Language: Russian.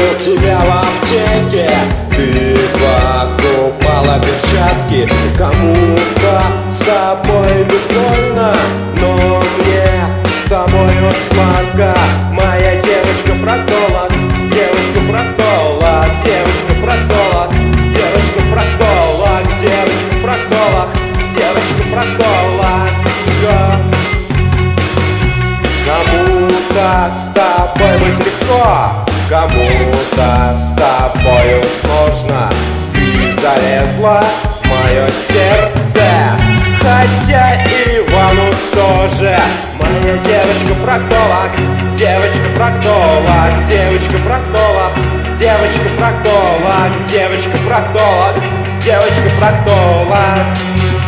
видел тебя в аптеке. Ты покупала перчатки. Кому-то с тобой быть больно, но мне с тобою сладко. Моя девочка-проктолог, девочка-проктолог, девочка-проктолог, девочка-проктолог, девочка-проктолог, девочка-проктолог. Кому-то с тобой быть легко, кому-то с тобою сложно. Ты залезла в мое сердце, хотя Ивану тоже. Моя девочка-проктолог, девочка-проктолог, девочка-проктолог, девочка-проктолог, девочка-проктолог, девочка-проктолог.